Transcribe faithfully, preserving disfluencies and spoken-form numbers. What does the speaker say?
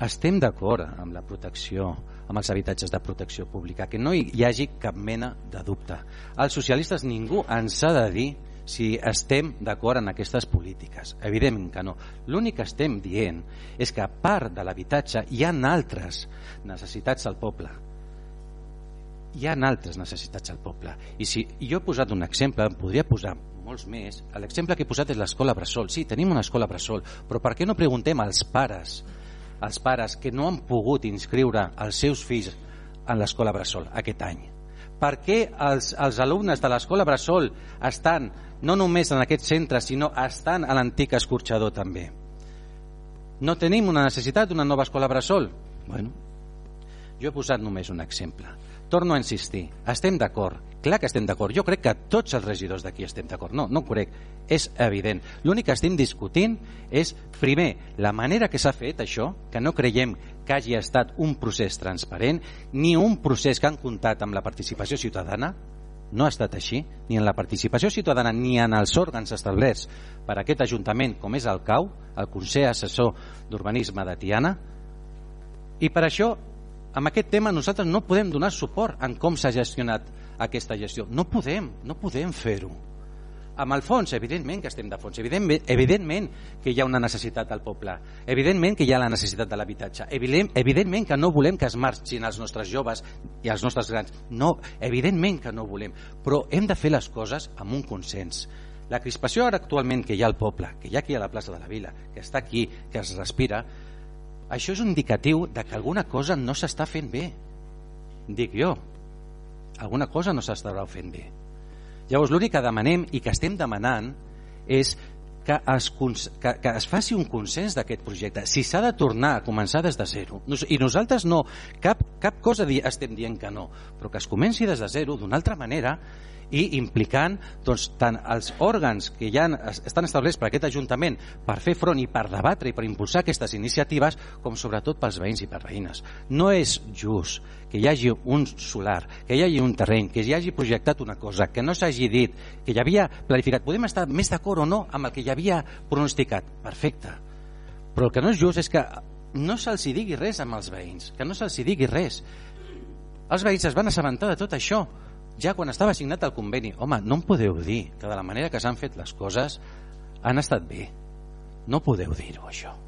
estem d'acord amb la protecció, amb els habitatges de protecció pública, que no hi hagi cap mena de dubte. Els socialistes, ningú ens ha de dir si estem d'acord en aquestes polítiques. Evidentment que no. L'únic que estem dient és que a part de l'habitatge hi ha altres necessitats al poble. Hi ha altres necessitats al poble. I si jo he posat un exemple, em podria posar molts més. L'exemple que he posat és l'escola bressol. Sí, tenim una escola bressol, però per què no preguntem als pares, als pares que no han pogut inscriure els seus fills en l'escola bressol aquest any? Per què els, els alumnes de l'escola bressol estan no només en aquest centre, sinó estan a l'antic escorxador també? No tenim una necessitat d'una nova escola bressol? Bueno, jo he posat només un exemple. Torno a insistir, estem d'acord, clar que estem d'acord, jo crec que tots els regidors d'aquí estem d'acord, no, no ho crec, és evident. L'únic que estem discutint és, primer, la manera que s'ha fet això, que no creiem que hagi estat un procés transparent, ni un procés que han comptat amb la participació ciutadana, no ha estat així, ni en la participació ciutadana ni en els òrgans establerts per aquest Ajuntament, com és el C A U, el Consell Assessor d'Urbanisme de Tiana, i per això, amb aquest tema nosaltres no podem donar suport en com s'ha gestionat aquesta gestió. No podem, no podem fer-ho. Amb el fons, evidentment que estem de fons, evidentment, evidentment que hi ha una necessitat al poble, evidentment que hi ha la necessitat de l'habitatge, evident, evidentment que no volem que es marxin els nostres joves i els nostres grans, no, evidentment que no volem, però hem de fer les coses amb un consens. La crispació ara actualment que hi ha al poble, que hi ha aquí a la plaça de la Vila, que està aquí, que es respira, això és un indicatiu de que alguna cosa no s'està fent bé. Dic jo, alguna cosa no s'estarà fent bé. Llavors l'únic que demanem i que estem demanant és que es, que, que es faci un consens d'aquest projecte. Si s'ha de tornar a començar des de zero, i nosaltres no, cap, cap cosa di, estem dient que no, però que es comenci des de zero d'una altra manera i implicant doncs, tant els òrgans que ja estan establerts per aquest Ajuntament per fer front i per debatre i per impulsar aquestes iniciatives, com sobretot pels veïns i per veïnes. No és just que hi hagi un solar, que hi hagi un terreny, que hi hagi projectat una cosa, que no s'hagi dit, que hi havia planificat. Podem estar més d'acord o no amb el que hi havia pronosticat. Perfecte. Però el que no és just és que no se'ls digui res amb els veïns, que no se'ls digui res. Els veïns es van assabentar de tot això ja quan estava signat el conveni. Home, no em podeu dir que de la manera que s'han fet les coses han estat bé. No podeu dir-ho, això.